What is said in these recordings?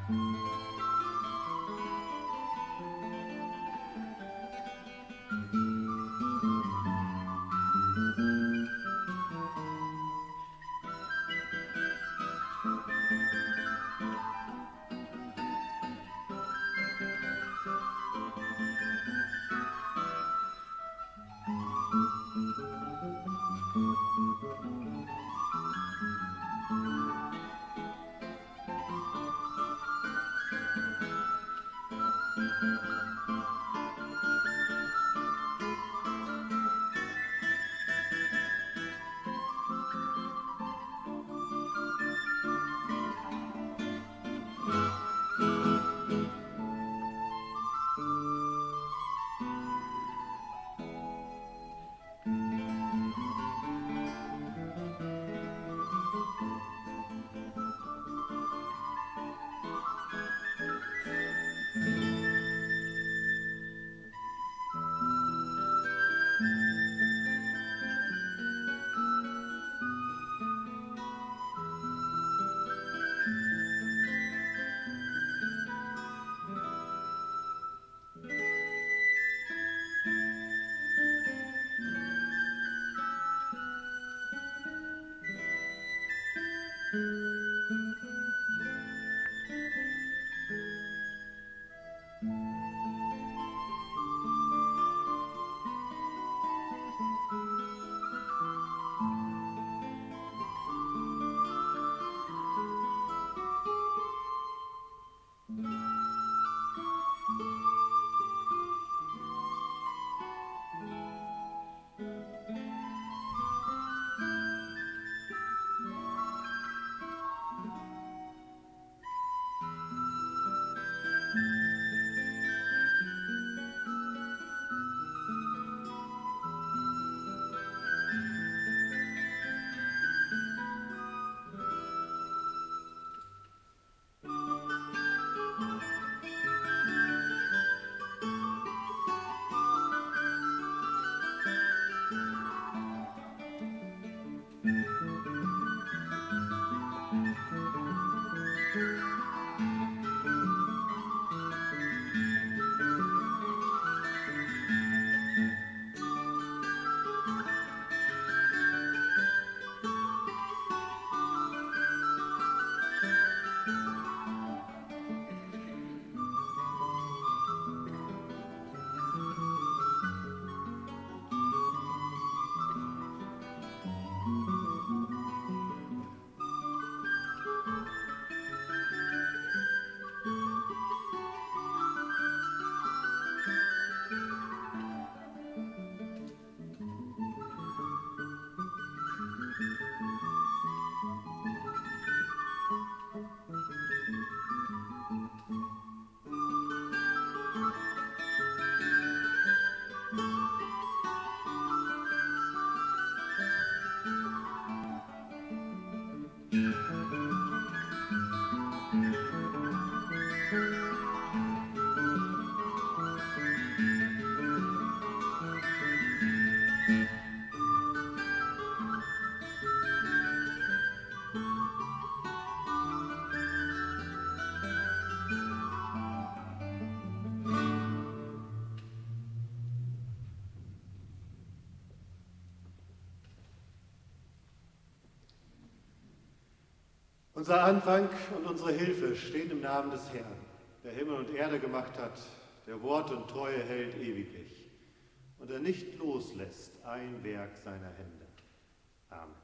Unser Anfang und unsere Hilfe stehen im Namen des Herrn, der Himmel und Erde gemacht hat, der Wort und Treue hält ewiglich und er nicht loslässt ein Werk seiner Hände. Amen.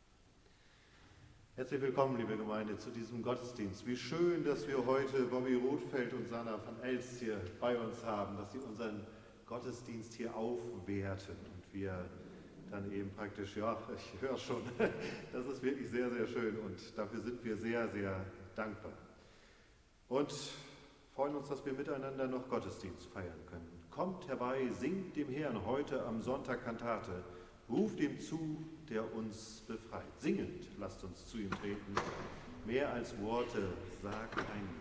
Herzlich willkommen, liebe Gemeinde, zu diesem Gottesdienst. Wie schön, dass wir heute Bobby Rothfeld und Sanna van Elst hier bei uns haben, dass sie unseren Gottesdienst hier aufwerten und wir dann eben praktisch, ja, ich höre schon, das ist wirklich sehr, sehr schön und dafür sind wir sehr, sehr dankbar. Und freuen uns, dass wir miteinander noch Gottesdienst feiern können. Kommt herbei, singt dem Herrn heute am Sonntag Kantate, ruft ihm zu, der uns befreit. Singend lasst uns zu ihm treten, mehr als Worte sagt ein Lied.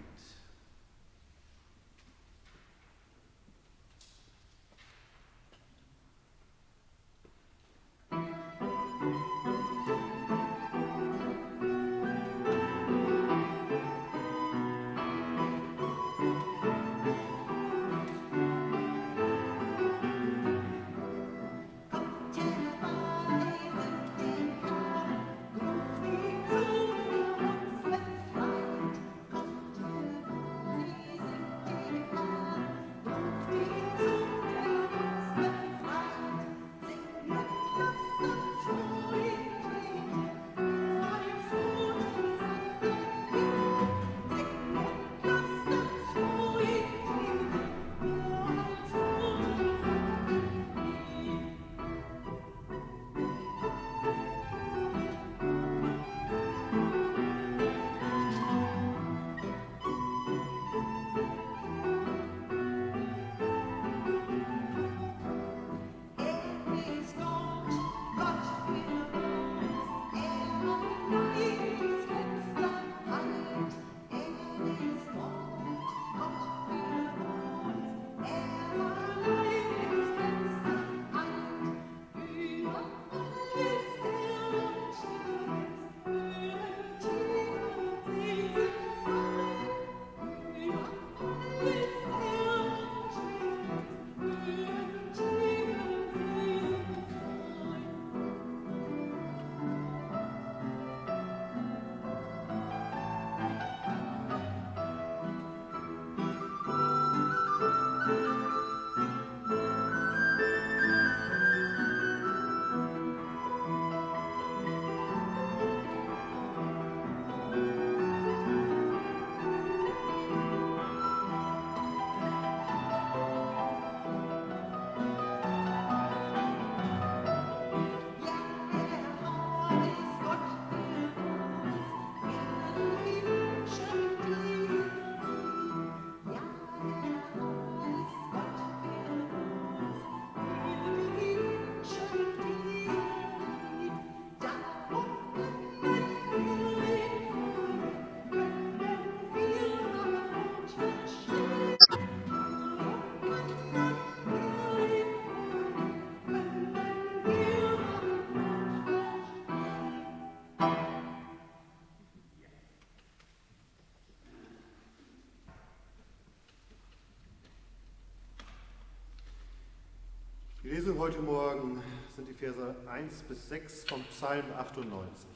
Die Lesung heute Morgen sind die Verse 1 bis 6 vom Psalm 98.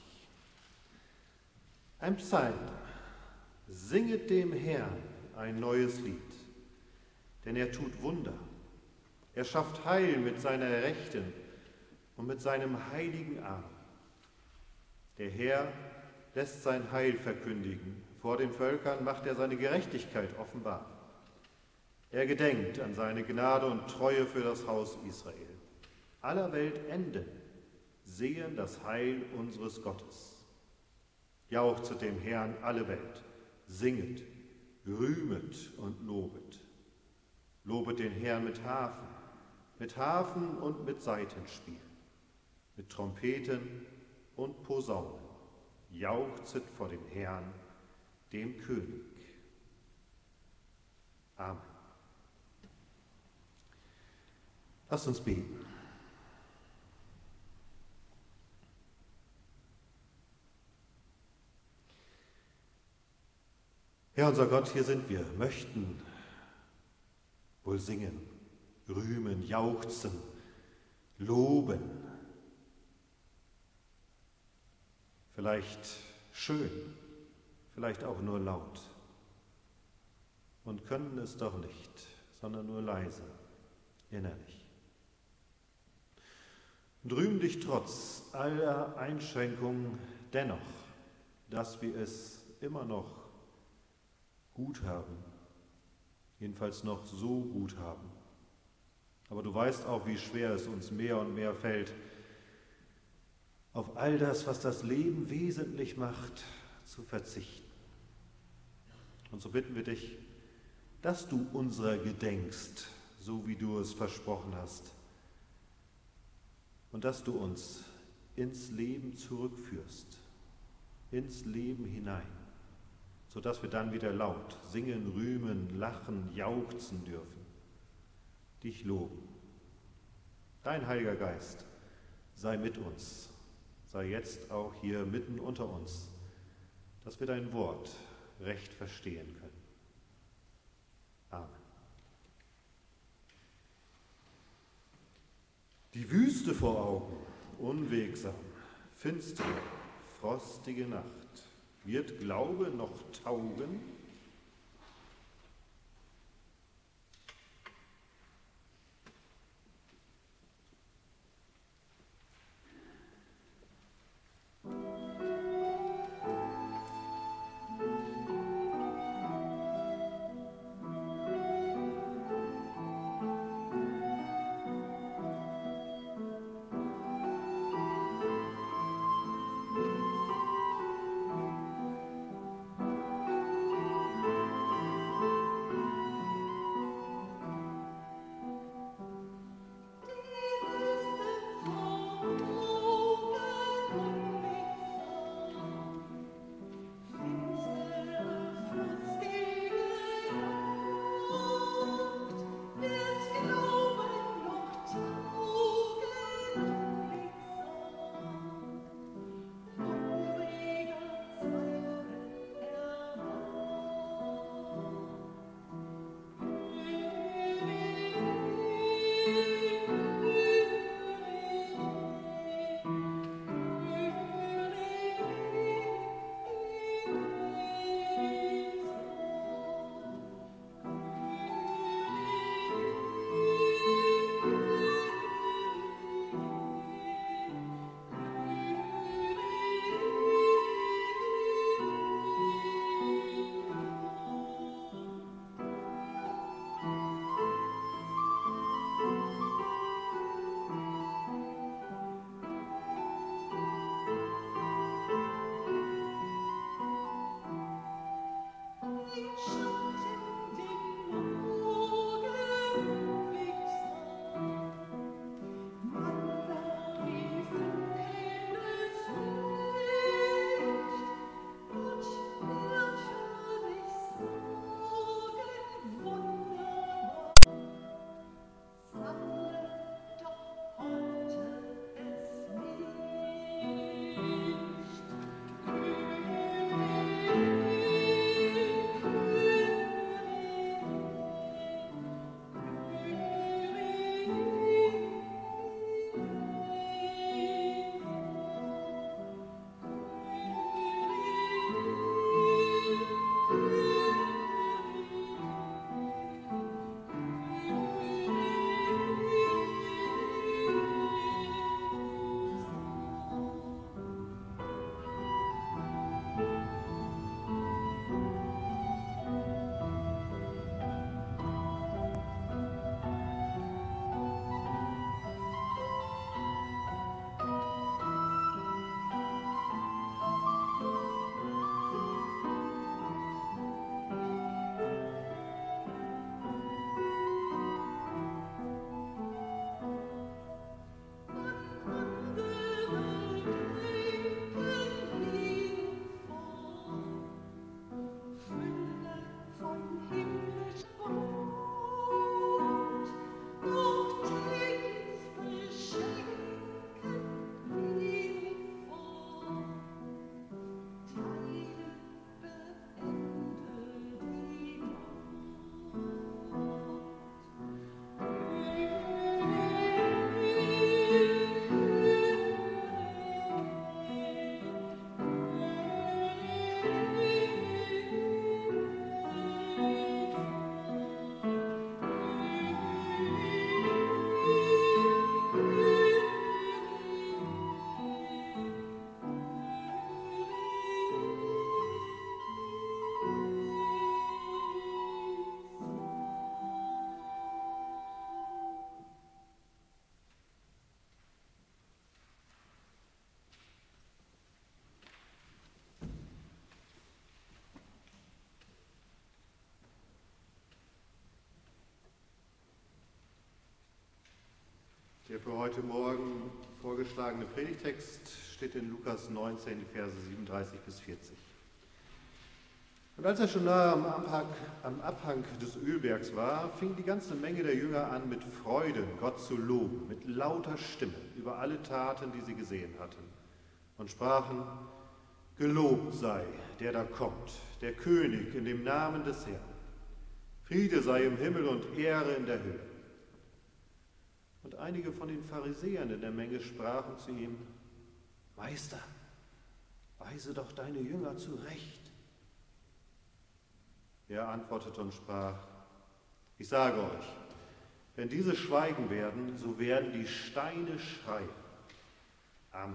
Ein Psalm. Singet dem Herrn ein neues Lied, denn er tut Wunder. Er schafft Heil mit seiner Rechten und mit seinem heiligen Arm. Der Herr lässt sein Heil verkündigen. Vor den Völkern macht er seine Gerechtigkeit offenbar. Er gedenkt an seine Gnade und Treue für das Haus Israel. Aller Welt Enden sehen das Heil unseres Gottes. Jauchzet dem Herrn alle Welt, singet, rühmet und lobet. Lobet den Herrn mit Harfen und mit Saitenspiel, mit Trompeten und Posaunen. Jauchzet vor dem Herrn, dem König. Amen. Lasst uns beten. Herr unser Gott, hier sind wir, möchten wohl singen, rühmen, jauchzen, loben. Vielleicht schön, vielleicht auch nur laut. Und können es doch nicht, sondern nur leise, innerlich. Und rühmen dich trotz aller Einschränkungen dennoch, dass wir es immer noch gut haben, jedenfalls noch so gut haben. Aber du weißt auch, wie schwer es uns mehr und mehr fällt, auf all das, was das Leben wesentlich macht, zu verzichten. Und so bitten wir dich, dass du unserer gedenkst, so wie du es versprochen hast, und dass du uns ins Leben zurückführst, ins Leben hinein, sodass wir dann wieder laut singen, rühmen, lachen, jauchzen dürfen, dich loben. Dein Heiliger Geist sei mit uns, sei jetzt auch hier mitten unter uns, dass wir dein Wort recht verstehen können. Amen. Die Wüste vor Augen, unwegsam, finstere, frostige Nacht. Wird Glaube noch taugen? Der für heute Morgen vorgeschlagene Predigtext steht in Lukas 19, die Verse 37 bis 40. Und als er schon nahe am Abhang des Ölbergs war, fing die ganze Menge der Jünger an, mit Freuden Gott zu loben, mit lauter Stimme über alle Taten, die sie gesehen hatten, und sprachen: Gelobt sei, der da kommt, der König in dem Namen des Herrn. Friede sei im Himmel und Ehre in der Höhe. Und einige von den Pharisäern in der Menge sprachen zu ihm: Meister, weise doch deine Jünger zurecht. Er antwortete und sprach: Ich sage euch, wenn diese schweigen werden, so werden die Steine schreien. Amen.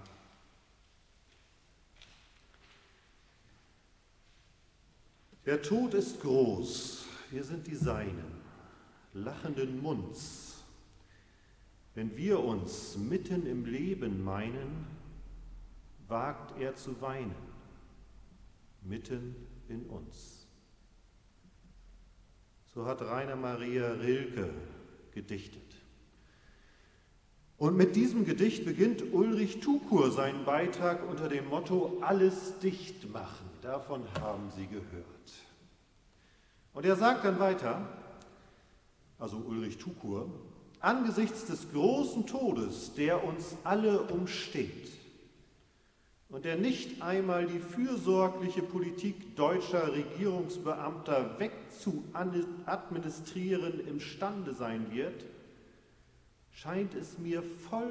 Der Tod ist groß, wir sind die Seinen, lachenden Munds. Wenn wir uns mitten im Leben meinen, wagt er zu weinen, mitten in uns. So hat Rainer Maria Rilke gedichtet. Und mit diesem Gedicht beginnt Ulrich Tukur seinen Beitrag unter dem Motto: Alles dicht machen. Davon haben Sie gehört. Und er sagt dann weiter, also Ulrich Tukur: Angesichts des großen Todes, der uns alle umsteht und der nicht einmal die fürsorgliche Politik deutscher Regierungsbeamter wegzuadministrieren imstande sein wird, scheint es mir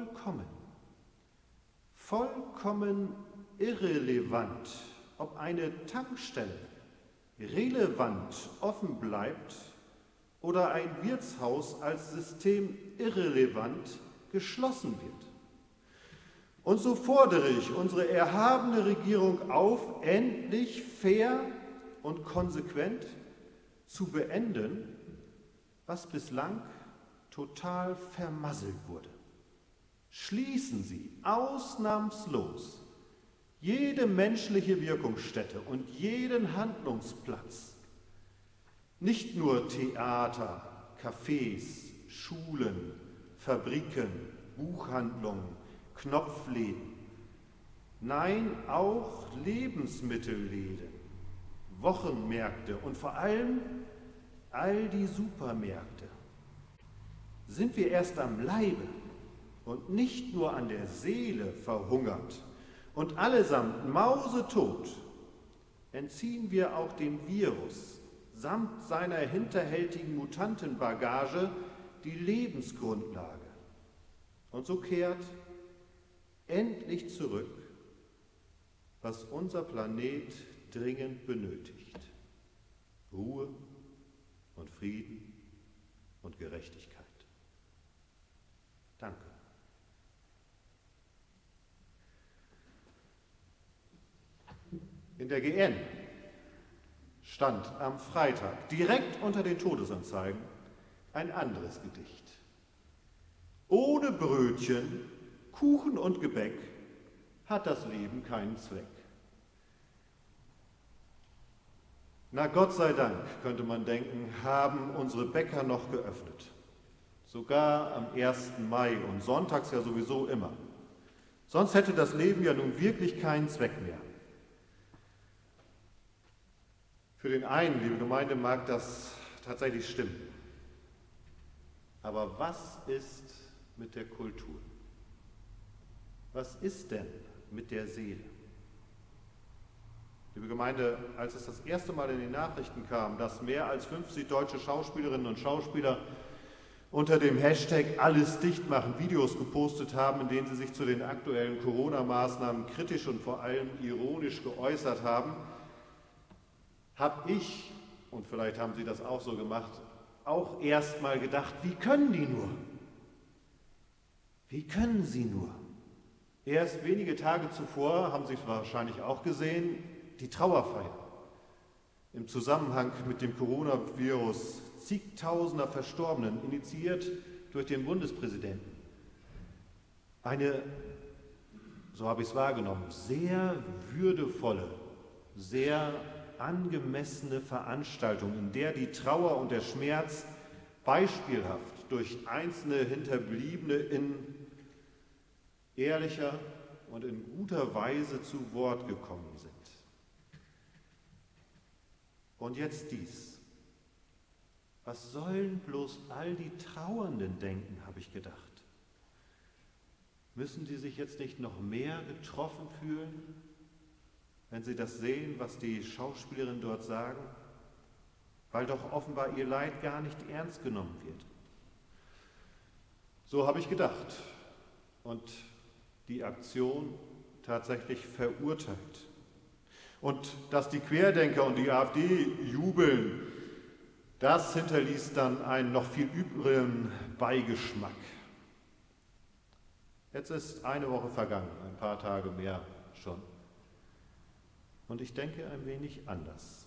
vollkommen irrelevant, ob eine Tankstelle relevant offen bleibt oder ein Wirtshaus als System irrelevant geschlossen wird. Und so fordere ich unsere erhabene Regierung auf, endlich fair und konsequent zu beenden, was bislang total vermasselt wurde. Schließen Sie ausnahmslos jede menschliche Wirkungsstätte und jeden Handlungsplatz. Nicht nur Theater, Cafés, Schulen, Fabriken, Buchhandlungen, Knopfläden. Nein, auch Lebensmittelläden, Wochenmärkte und vor allem all die Supermärkte. Sind wir erst am Leibe und nicht nur an der Seele verhungert und allesamt mausetot, entziehen wir auch dem Virus samt seiner hinterhältigen Mutantenbagage die Lebensgrundlage. Und so kehrt endlich zurück, was unser Planet dringend benötigt: Ruhe und Frieden und Gerechtigkeit. Danke. In der GN stand am Freitag direkt unter den Todesanzeigen ein anderes Gedicht. Ohne Brötchen, Kuchen und Gebäck hat das Leben keinen Zweck. Na Gott sei Dank, könnte man denken, haben unsere Bäcker noch geöffnet. Sogar am 1. Mai und sonntags ja sowieso immer. Sonst hätte das Leben ja nun wirklich keinen Zweck mehr. Für den einen, liebe Gemeinde, mag das tatsächlich stimmen. Aber was ist mit der Kultur? Was ist denn mit der Seele? Liebe Gemeinde, als es das erste Mal in den Nachrichten kam, dass mehr als 50 deutsche Schauspielerinnen und Schauspieler unter dem Hashtag Alles dicht machen Videos gepostet haben, in denen sie sich zu den aktuellen Corona-Maßnahmen kritisch und vor allem ironisch geäußert haben, habe ich, und vielleicht haben Sie das auch so gemacht, auch erst mal gedacht: Wie können die nur? Wie können sie nur? Erst wenige Tage zuvor, haben Sie es wahrscheinlich auch gesehen, die Trauerfeier im Zusammenhang mit dem Coronavirus zigtausender Verstorbenen, initiiert durch den Bundespräsidenten. Eine, so habe ich es wahrgenommen, sehr würdevolle, sehr angemessene Veranstaltung, in der die Trauer und der Schmerz beispielhaft durch einzelne Hinterbliebene in ehrlicher und in guter Weise zu Wort gekommen sind. Und jetzt dies. Was sollen bloß all die Trauernden denken, habe ich gedacht. Müssen die sich jetzt nicht noch mehr getroffen fühlen, wenn sie das sehen, was die Schauspielerinnen dort sagen? Weil doch offenbar ihr Leid gar nicht ernst genommen wird. So habe ich gedacht und die Aktion tatsächlich verurteilt. Und dass die Querdenker und die AfD jubeln, das hinterließ dann einen noch viel übrigeren Beigeschmack. Jetzt ist eine Woche vergangen, ein paar Tage mehr schon. Und ich denke ein wenig anders.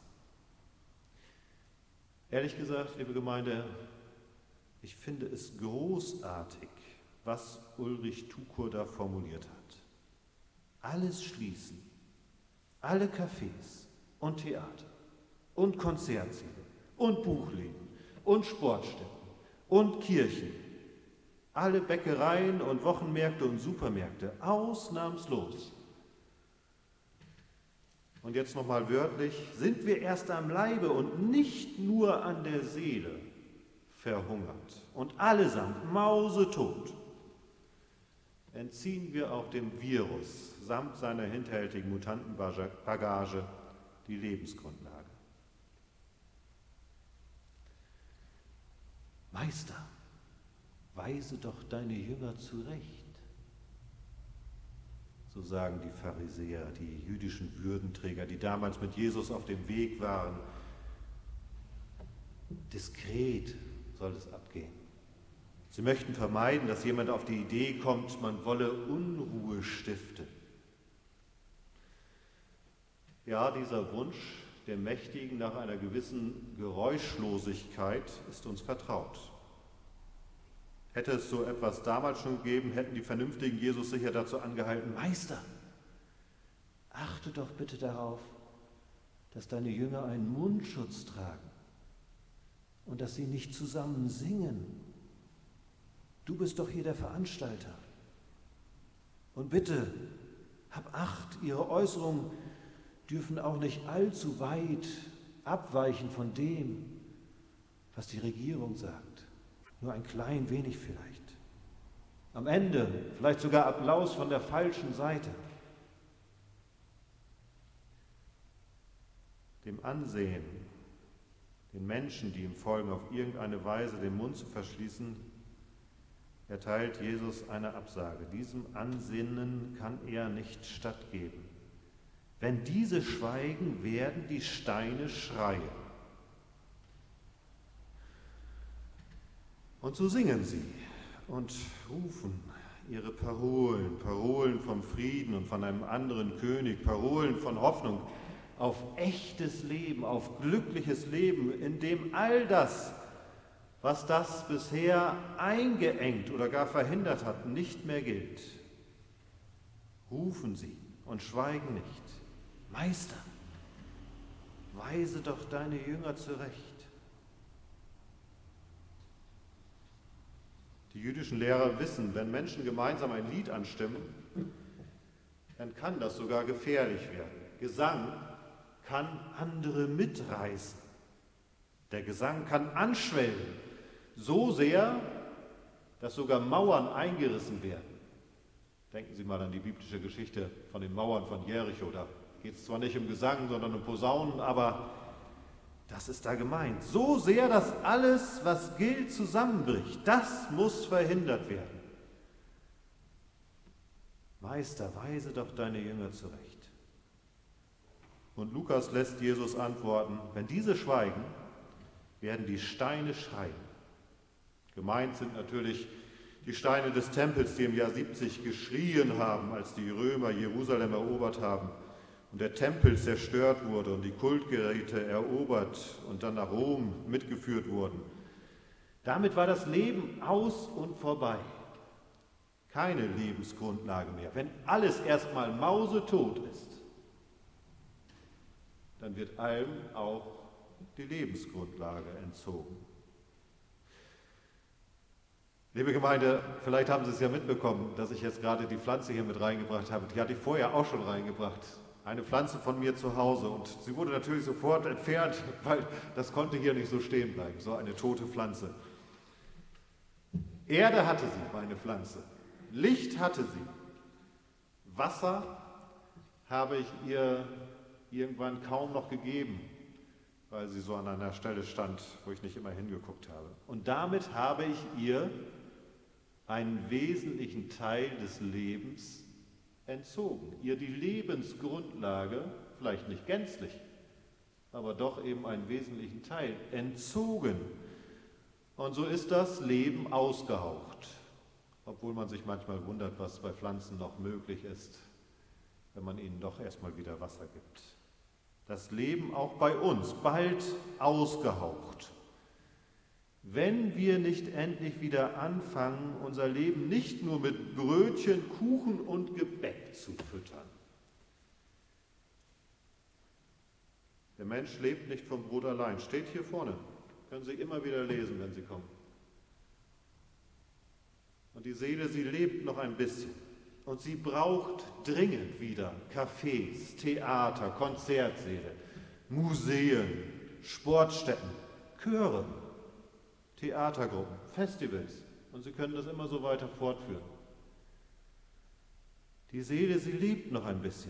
Ehrlich gesagt, liebe Gemeinde, ich finde es großartig, was Ulrich Tukur da formuliert hat. Alles schließen, alle Cafés und Theater und Konzertsäle und Buchläden und Sportstätten und Kirchen, alle Bäckereien und Wochenmärkte und Supermärkte, ausnahmslos. Und jetzt nochmal wörtlich, sind wir erst am Leibe und nicht nur an der Seele verhungert und allesamt mausetot, entziehen wir auch dem Virus samt seiner hinterhältigen Mutantenbagage die Lebensgrundlage. Meister, weise doch deine Jünger zurecht. So sagen die Pharisäer, die jüdischen Würdenträger, die damals mit Jesus auf dem Weg waren. Diskret soll es abgehen. Sie möchten vermeiden, dass jemand auf die Idee kommt, man wolle Unruhe stiften. Ja, dieser Wunsch der Mächtigen nach einer gewissen Geräuschlosigkeit ist uns vertraut. Hätte es so etwas damals schon gegeben, hätten die Vernünftigen Jesus sicher dazu angehalten: Meister, achte doch bitte darauf, dass deine Jünger einen Mundschutz tragen und dass sie nicht zusammen singen. Du bist doch hier der Veranstalter. Und bitte, hab Acht, ihre Äußerungen dürfen auch nicht allzu weit abweichen von dem, was die Regierung sagt. Nur ein klein wenig vielleicht. Am Ende vielleicht sogar Applaus von der falschen Seite. Dem Ansehen, den Menschen, die ihm folgen, auf irgendeine Weise den Mund zu verschließen, erteilt Jesus eine Absage. Diesem Ansinnen kann er nicht stattgeben. Wenn diese schweigen, werden die Steine schreien. Und so singen sie und rufen ihre Parolen, Parolen vom Frieden und von einem anderen König, Parolen von Hoffnung auf echtes Leben, auf glückliches Leben, in dem all das, was das bisher eingeengt oder gar verhindert hat, nicht mehr gilt. Rufen sie und schweigen nicht. Meister, weise doch deine Jünger zurecht. Die jüdischen Lehrer wissen, wenn Menschen gemeinsam ein Lied anstimmen, dann kann das sogar gefährlich werden. Gesang kann andere mitreißen. Der Gesang kann anschwellen, so sehr, dass sogar Mauern eingerissen werden. Denken Sie mal an die biblische Geschichte von den Mauern von Jericho. Da geht es zwar nicht um Gesang, sondern um Posaunen, aber das ist da gemeint. So sehr, dass alles, was gilt, zusammenbricht. Das muss verhindert werden. Meister, weise doch deine Jünger zurecht. Und Lukas lässt Jesus antworten: Wenn diese schweigen, werden die Steine schreien. Gemeint sind natürlich die Steine des Tempels, die im Jahr 70 geschrien haben, als die Römer Jerusalem erobert haben und der Tempel zerstört wurde und die Kultgeräte erobert und dann nach Rom mitgeführt wurden. Damit war das Leben aus und vorbei. Keine Lebensgrundlage mehr. Wenn alles erstmal mausetot ist, dann wird allem auch die Lebensgrundlage entzogen. Liebe Gemeinde, vielleicht haben Sie es ja mitbekommen, dass ich jetzt gerade die Pflanze hier mit reingebracht habe. Die hatte ich vorher auch schon reingebracht. Eine Pflanze von mir zu Hause. Und sie wurde natürlich sofort entfernt, weil das konnte hier nicht so stehen bleiben. So eine tote Pflanze. Erde hatte sie, meine Pflanze. Licht hatte sie. Wasser habe ich ihr irgendwann kaum noch gegeben, weil sie so an einer Stelle stand, wo ich nicht immer hingeguckt habe. Und damit habe ich ihr einen wesentlichen Teil des Lebens entzogen. Ihr die Lebensgrundlage, vielleicht nicht gänzlich, aber doch eben einen wesentlichen Teil entzogen. Und so ist das Leben ausgehaucht, obwohl man sich manchmal wundert, was bei Pflanzen noch möglich ist, wenn man ihnen doch erstmal wieder Wasser gibt. Das Leben auch bei uns, bald ausgehaucht. Wenn wir nicht endlich wieder anfangen, unser Leben nicht nur mit Brötchen, Kuchen und Gebäck zu füttern. Der Mensch lebt nicht vom Brot allein. Steht hier vorne. Können Sie immer wieder lesen, wenn Sie kommen. Und die Seele, sie lebt noch ein bisschen. Und sie braucht dringend wieder Cafés, Theater, Konzertsäle, Museen, Sportstätten, Chöre, Theatergruppen, Festivals. Und Sie können das immer so weiter fortführen. Die Seele, sie lebt noch ein bisschen.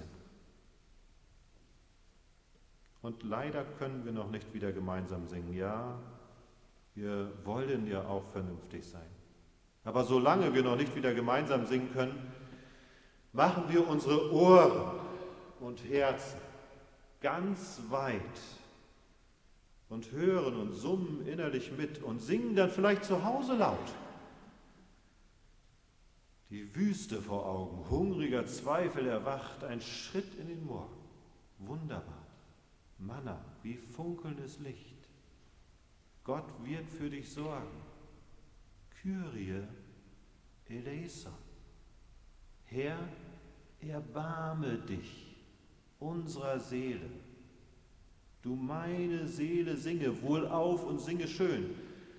Und leider können wir noch nicht wieder gemeinsam singen. Ja, wir wollen ja auch vernünftig sein. Aber solange wir noch nicht wieder gemeinsam singen können, machen wir unsere Ohren und Herzen ganz weit und hören und summen innerlich mit und singen dann vielleicht zu Hause laut. Die Wüste vor Augen, hungriger Zweifel erwacht, ein Schritt in den Morgen. Wunderbar, Manna, wie funkelndes Licht. Gott wird für dich sorgen. Kyrie eleison. Herr, erbarme dich unserer Seele. Du meine Seele, singe wohlauf und singe schön.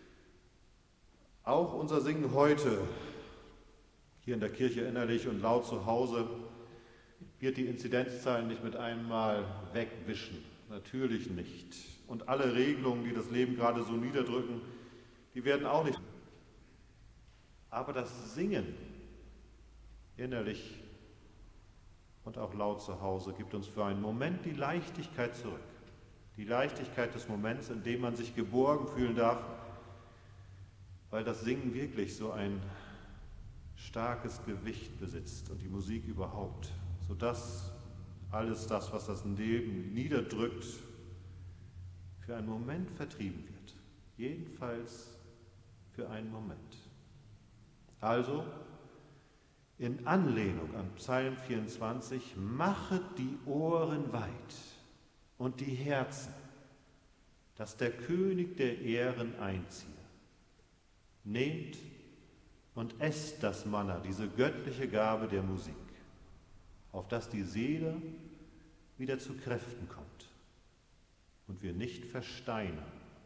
Auch unser Singen heute, hier in der Kirche innerlich und laut zu Hause, wird die Inzidenzzahlen nicht mit einem Mal wegwischen. Natürlich nicht. Und alle Regelungen, die das Leben gerade so niederdrücken, die werden auch nicht. Aber das Singen innerlich und auch laut zu Hause gibt uns für einen Moment die Leichtigkeit zurück. Die Leichtigkeit des Moments, in dem man sich geborgen fühlen darf, weil das Singen wirklich so ein starkes Gewicht besitzt und die Musik überhaupt, sodass alles das, was das Leben niederdrückt, für einen Moment vertrieben wird. Jedenfalls für einen Moment. Also, in Anlehnung an Psalm 24, machet die Ohren weit und die Herzen, dass der König der Ehren einziehe. Nehmt und esst das Manna, diese göttliche Gabe der Musik, auf dass die Seele wieder zu Kräften kommt und wir nicht versteinern.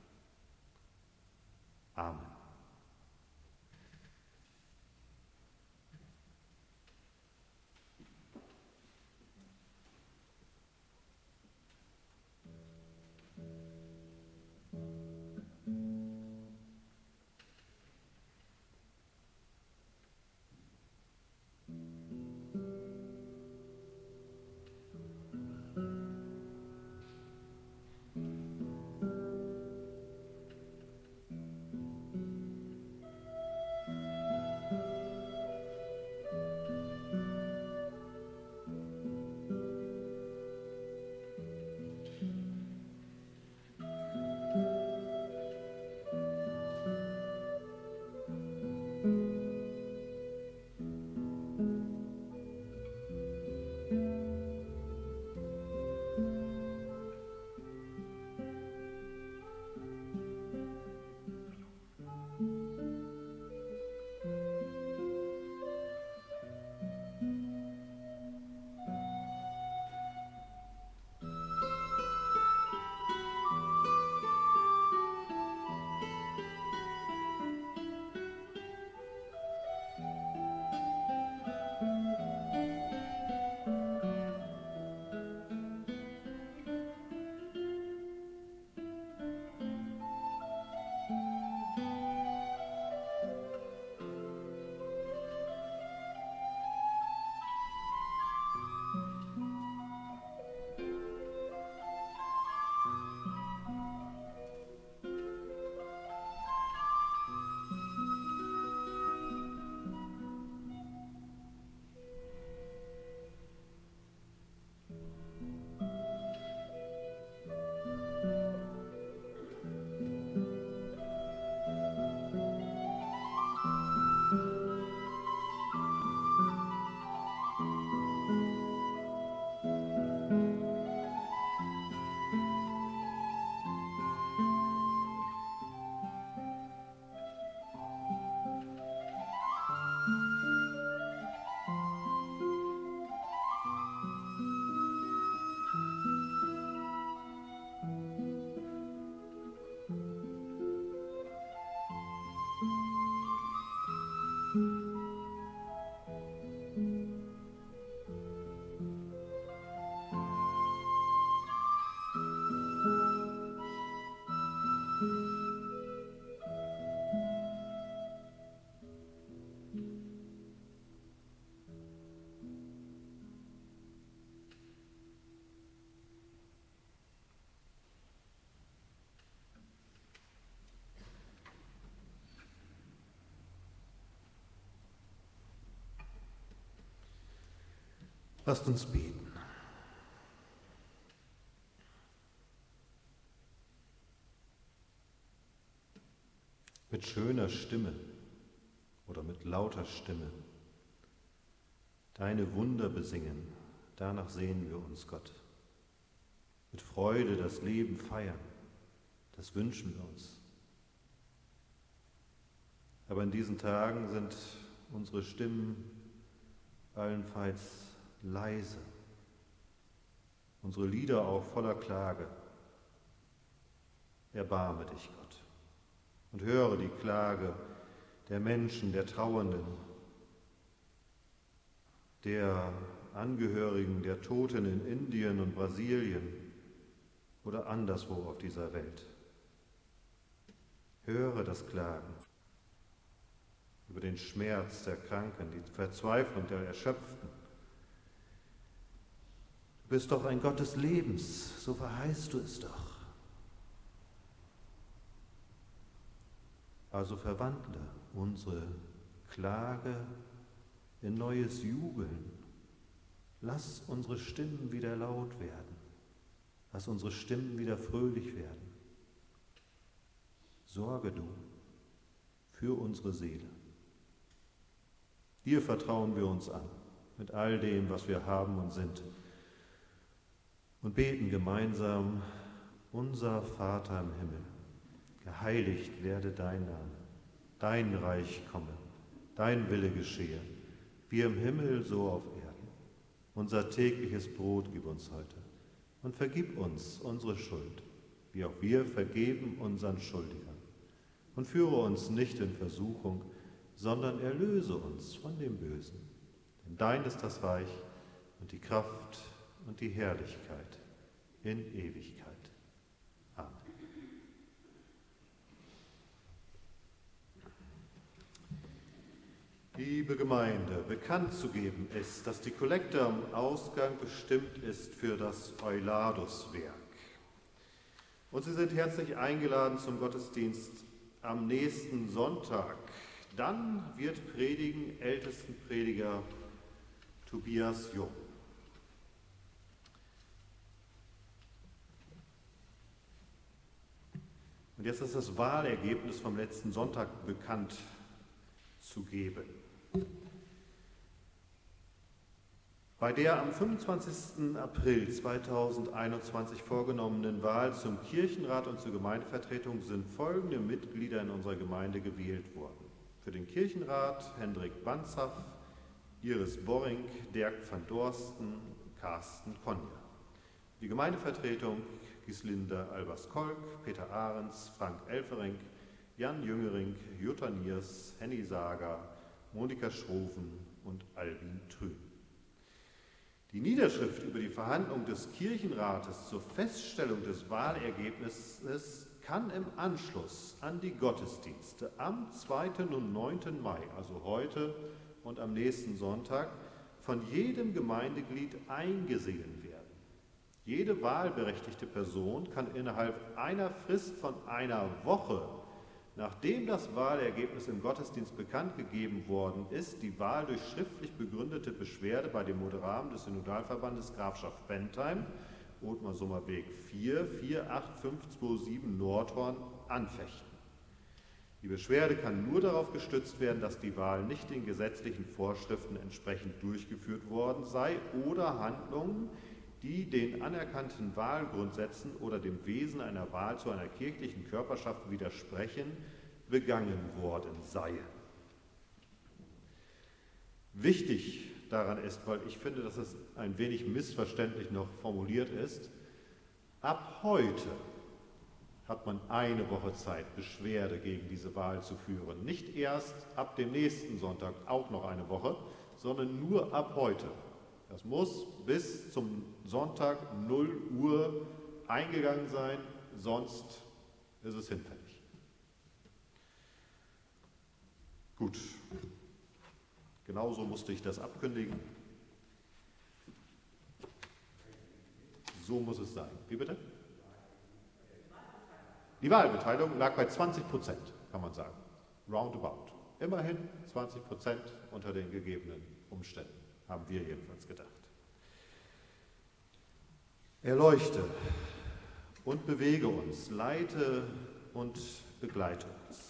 Amen. Lasst uns beten. Mit schöner Stimme oder mit lauter Stimme deine Wunder besingen, danach sehnen wir uns, Gott. Mit Freude das Leben feiern, das wünschen wir uns. Aber in diesen Tagen sind unsere Stimmen allenfalls leise, unsere Lieder auch voller Klage. Erbarme dich, Gott, und höre die Klage der Menschen, der Trauernden, der Angehörigen der Toten in Indien und Brasilien oder anderswo auf dieser Welt. Höre das Klagen über den Schmerz der Kranken, die Verzweiflung der Erschöpften. Du bist doch ein Gott des Lebens, so verheißt du es doch. Also verwandle unsere Klage in neues Jubeln. Lass unsere Stimmen wieder laut werden. Lass unsere Stimmen wieder fröhlich werden. Sorge du für unsere Seele. Dir vertrauen wir uns an, mit all dem, was wir haben und sind. Und beten gemeinsam: Unser Vater im Himmel, geheiligt werde dein Name, dein Reich komme, dein Wille geschehe, wie im Himmel so auf Erden. Unser tägliches Brot gib uns heute und vergib uns unsere Schuld, wie auch wir vergeben unseren Schuldigern. Und führe uns nicht in Versuchung, sondern erlöse uns von dem Bösen. Denn dein ist das Reich und die Kraft und die Herrlichkeit in Ewigkeit. Amen. Liebe Gemeinde, bekannt zu geben ist, dass die Kollekte am Ausgang bestimmt ist für das Euladuswerk. Und Sie sind herzlich eingeladen zum Gottesdienst am nächsten Sonntag. Dann wird predigen Ältestenprediger Tobias Jung. Und jetzt ist das Wahlergebnis vom letzten Sonntag bekannt zu geben. Bei der am 25. April 2021 vorgenommenen Wahl zum Kirchenrat und zur Gemeindevertretung sind folgende Mitglieder in unserer Gemeinde gewählt worden. Für den Kirchenrat Hendrik Banzhaf, Iris Borring, Dirk van Dorsten, Carsten Konja. Die Gemeindevertretung Gislinde Albers-Kolk, Peter Ahrens, Frank Elfering, Jan Jüngering, Jutta Niers, Henny Sager, Monika Schroven und Albin Trün. Die Niederschrift über die Verhandlung des Kirchenrates zur Feststellung des Wahlergebnisses kann im Anschluss an die Gottesdienste am 2. und 9. Mai, also heute und am nächsten Sonntag, von jedem Gemeindeglied eingesehen werden. Jede wahlberechtigte Person kann innerhalb einer Frist von einer Woche, nachdem das Wahlergebnis im Gottesdienst bekannt gegeben worden ist, die Wahl durch schriftlich begründete Beschwerde bei dem Moderaten des Synodalverbandes Grafschaft Bentheim, Othmar-Sommerweg 4, 48527 Nordhorn, anfechten. Die Beschwerde kann nur darauf gestützt werden, dass die Wahl nicht den gesetzlichen Vorschriften entsprechend durchgeführt worden sei oder Handlungen, die den anerkannten Wahlgrundsätzen oder dem Wesen einer Wahl zu einer kirchlichen Körperschaft widersprechen, begangen worden seien. Wichtig daran ist, weil ich finde, dass es ein wenig missverständlich noch formuliert ist, ab heute hat man eine Woche Zeit, Beschwerde gegen diese Wahl zu führen. Nicht erst ab dem nächsten Sonntag auch noch eine Woche, sondern nur ab heute. Das muss bis zum Sonntag 0 Uhr eingegangen sein, sonst ist es hinfällig. Gut, genauso musste ich das abkündigen. So muss es sein. Wie bitte? Die Wahlbeteiligung lag bei 20%, kann man sagen. Roundabout. Immerhin 20% unter den gegebenen Umständen, haben wir jedenfalls gedacht. Erleuchte und bewege uns, leite und begleite uns.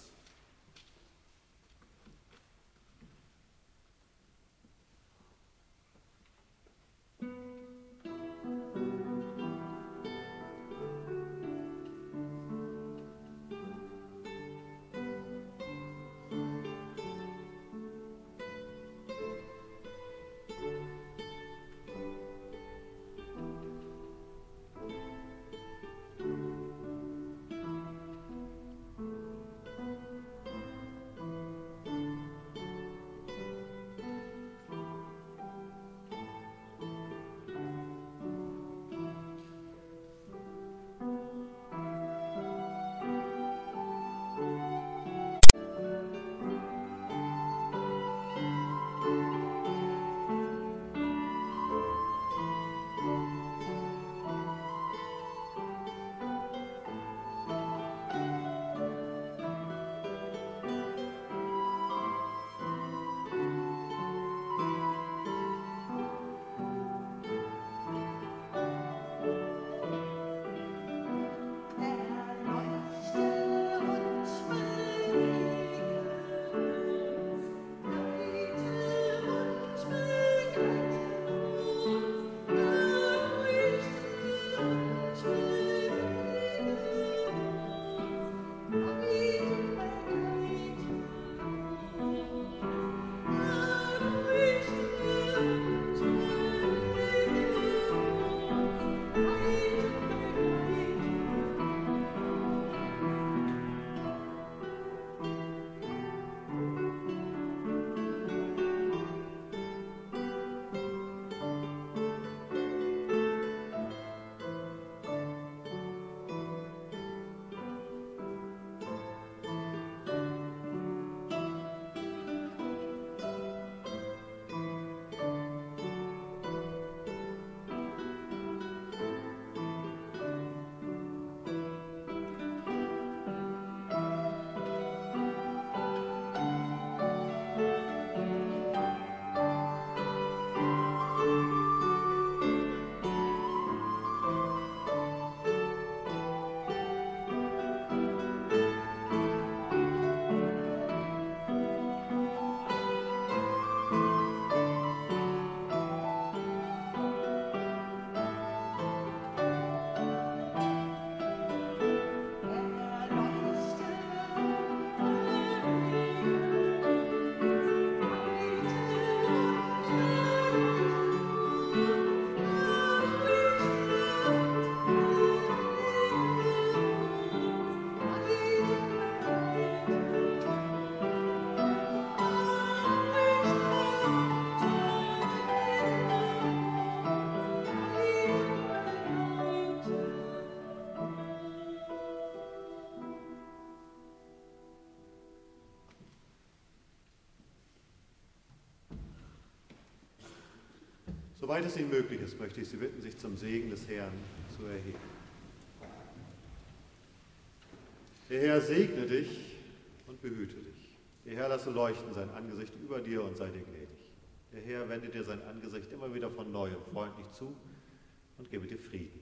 Soweit es Ihnen möglich ist, möchte ich Sie bitten, sich zum Segen des Herrn zu erheben. Der Herr segne dich und behüte dich. Der Herr lasse leuchten sein Angesicht über dir und sei dir gnädig. Der Herr wende dir sein Angesicht immer wieder von neuem freundlich zu und gebe dir Frieden.